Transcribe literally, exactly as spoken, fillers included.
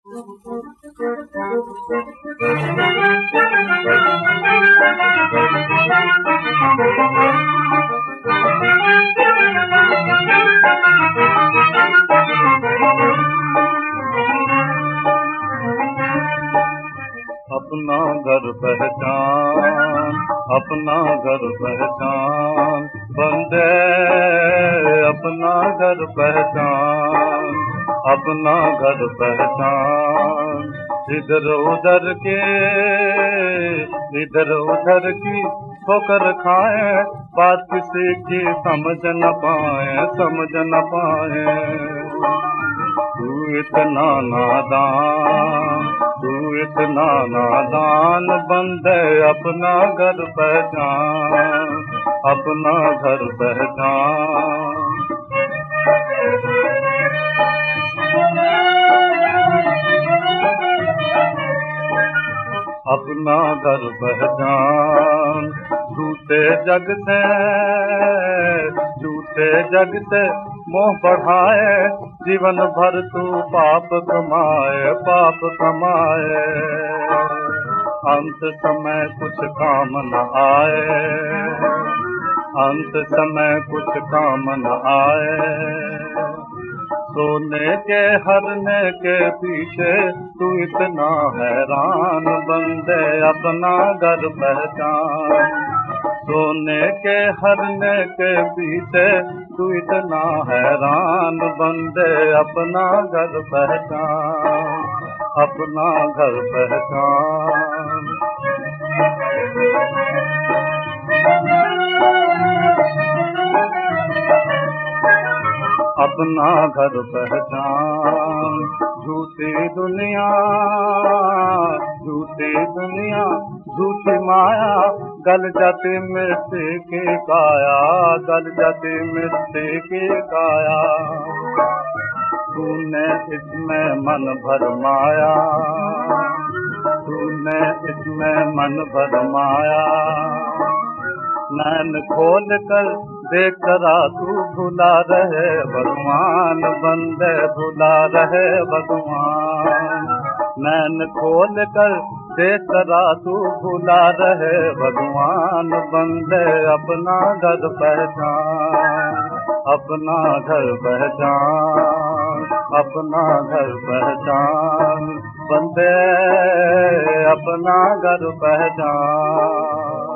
अपना घर पहचान, अपना घर पहचान, बंदे अपना घर पहचान, अपना घर पहचान। इधर उधर के इधर उधर की ठोकर खाए, बात किसी की समझ न पाए, समझ न पाए। तू इतना नादान, तू इतना नादान, बंदे अपना घर पहचान, अपना घर पहचान। अपना घर पहचान। झूठे जग से झूठे जग से मोह बढ़ाए, जीवन भर तू पाप कमाए, पाप कमाए। अंत समय कुछ काम न आए, अंत समय कुछ काम न आए। सोने के हरने के पीछे तू इतना हैरान, बंदे अपना घर पहचान। सोने के हरने के पीछे तू इतना हैरान, बंदे अपना घर पहचान, अपना घर पहचान। अपना घर पहचान। झूठी दुनिया, झूठी दुनिया, झूठी माया, गल जाती मिट्टी की काया, गल जाती मिट्टी की काया। तूने इसमें मन भरमाया, तूने इसमें मन भरमाया। नैन खोल कर देख करा तू भुला रहे भगवान, बंदे भुला रहे भगवान। नैन खोल कर देख करा तू भुला रहे भगवान, बंदे अपना घर पहचान, अपना घर पहचान, अपना घर पहचान। बंदे अपना घर पहचान।